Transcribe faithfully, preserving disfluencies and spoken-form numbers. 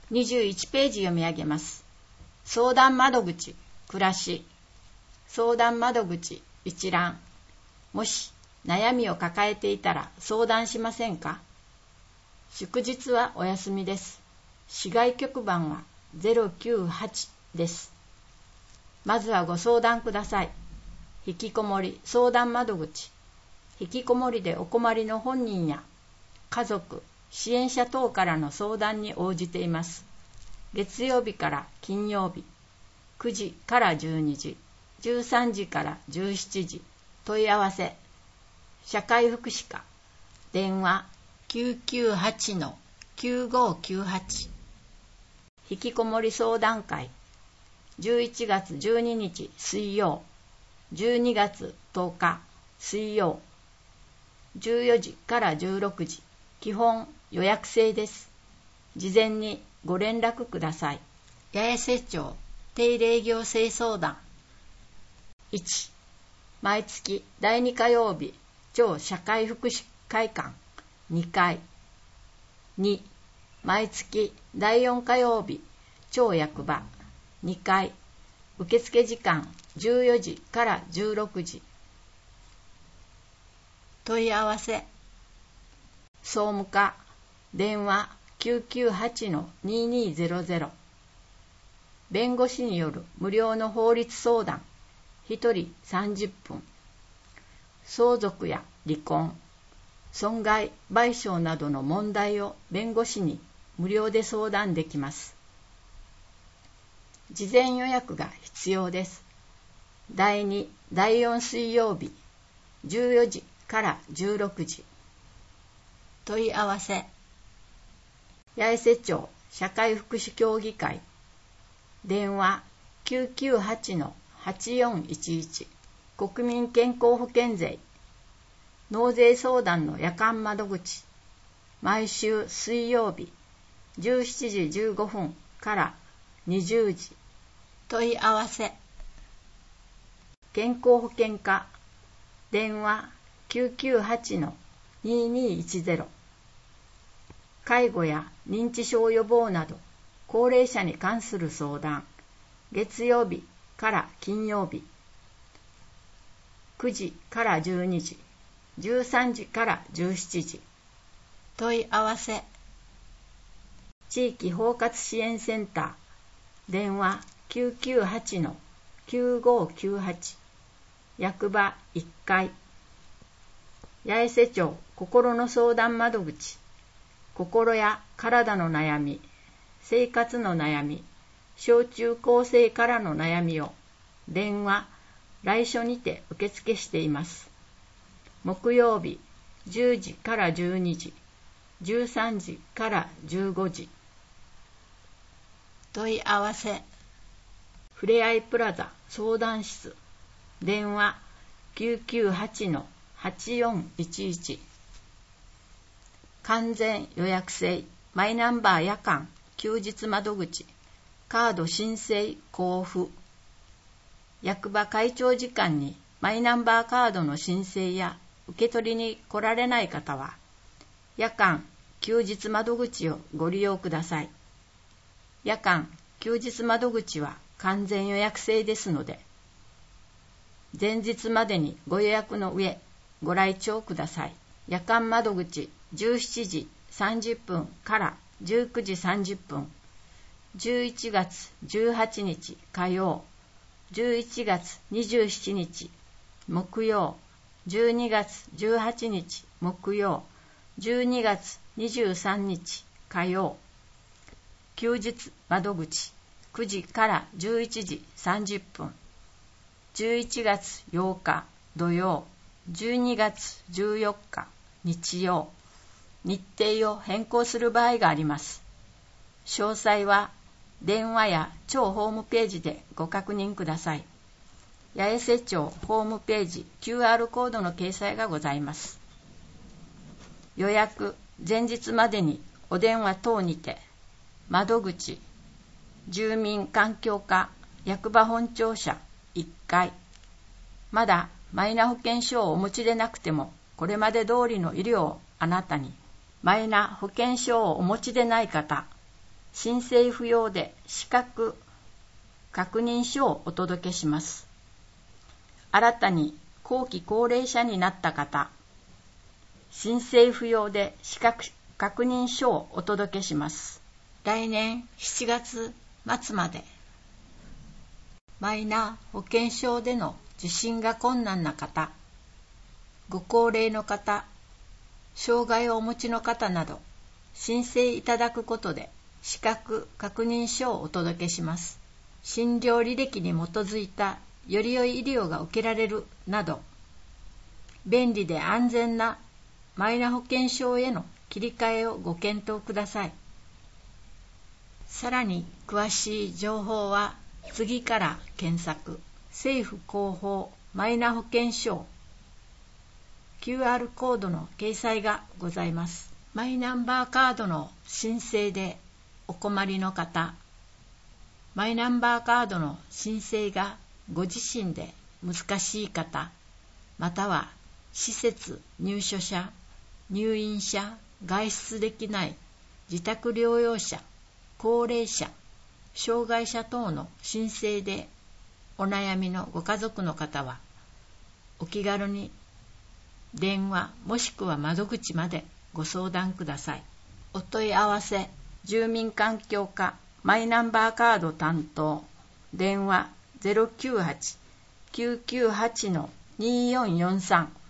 にじゅういちページ読み上げます。相談窓口、暮らし。相談窓口一覧。もし悩みを抱えていたら相談しませんか？祝日はお休みです。市外局番はゼロきゅうはちです。まずはご相談ください。引きこもり相談窓口。引きこもりでお困りの本人や家族、支援者等からの相談に応じています。月曜日から金曜日、くじからじゅうにじ、じゅうさんじからじゅうしちじ、問い合わせ、社会福祉課、電話 きゅうきゅうはち きゅうごきゅうはち。引きこもり相談会、じゅういちがつじゅうににち水曜、じゅうにがつとおか水曜、じゅうよじからじゅうろくじ、基本予約制です。事前にご連絡ください。八重瀬町定例行政相談。いち、毎月だいに火曜日、町社会福祉会館にかい。に、毎月だいよん火曜日、町役場にかい。受付時間じゅうよじからじゅうろくじ。問い合わせ、総務課、電話 きゅうきゅうはち にーにーゼロゼロ。弁護士による無料の法律相談、ひとりさんじゅっぷん。相続や離婚、損害賠償などの問題を弁護士に無料で相談できます。事前予約が必要です。だいに、だいよん水曜日、じゅうよじからじゅうろくじ。問い合わせ、八重瀬町社会福祉協議会、電話 きゅうきゅうはち はちよんいちいち。国民健康保険税、納税相談の夜間窓口、毎週水曜日、じゅうしちじじゅうごふんからにじゅうじ。問い合わせ、健康保険課、電話 きゅうきゅうはち にーにーいちゼロ。介護や認知症予防など高齢者に関する相談、月曜日から金曜日、くじからじゅうにじ、じゅうさんじからじゅうしちじ。問い合わせ、地域包括支援センター、電話 きゅうきゅうはち きゅうごきゅうはち。役場いっかい。八重瀬町心の相談窓口、心や体の悩み、生活の悩み、小中高生からの悩みを電話、来所にて受付しています。木曜日じゅうじからじゅうにじ、じゅうさんじからじゅうごじ。問い合わせ、ふれあいプラザ相談室、電話 きゅうきゅうはち はちよんいちいち。完全予約制マイナンバー夜間休日窓口、カード申請交付。役場会長時間にマイナンバーカードの申請や受け取りに来られない方は、夜間休日窓口をご利用ください。夜間休日窓口は完全予約制ですので、前日までにご予約の上、ご来庁ください。夜間窓口じゅうしちじさんじゅっぷんからじゅうくじさんじゅっぷん。じゅういちがつじゅうはちにち火曜、じゅういちがつにじゅうしちにち木曜、じゅうにがつじゅうはちにち木曜、じゅうにがつにじゅうさんにち火曜。休日窓口くじからじゅういちじさんじゅっぷん。じゅういちがつようか土曜、じゅうにがつじゅうよっか日曜。日程を変更する場合があります。詳細は電話や町ホームページでご確認ください。八重瀬町ホームページ キューアール コードの掲載がございます。予約前日までにお電話等にて、窓口住民環境課役場本庁舎いっかい。まだマイナ保険証をお持ちでなくても、これまで通りの医療をあなたに。マイナ保険証をお持ちでない方、 申請不要で資格確認書をお届けします。新たに後期高齢者になった方、申請不要で資格確認書をお届けします。来年しちがつ末まで。マイナ保険証での受診が困難な方、ご高齢の方、障害をお持ちの方など、申請いただくことで資格確認書をお届けします。診療履歴に基づいたより良い医療が受けられるなど、便利で安全なマイナ保険証への切り替えをご検討ください。さらに詳しい情報は次から検索、政府広報マイナ保険証 キューアール コードの掲載がございます。マイナンバーカードの申請でお困りの方、マイナンバーカードの申請がご自身で難しい方、または施設入所者、入院者、外出できない自宅療養者、高齢者、障害者等の申請でお悩みのご家族の方は、お気軽に電話もしくは窓口までご相談ください。お問い合わせ、住民環境課マイナンバーカード担当、電話 ゼロきゅうはち きゅうきゅうはち にーよんよんさん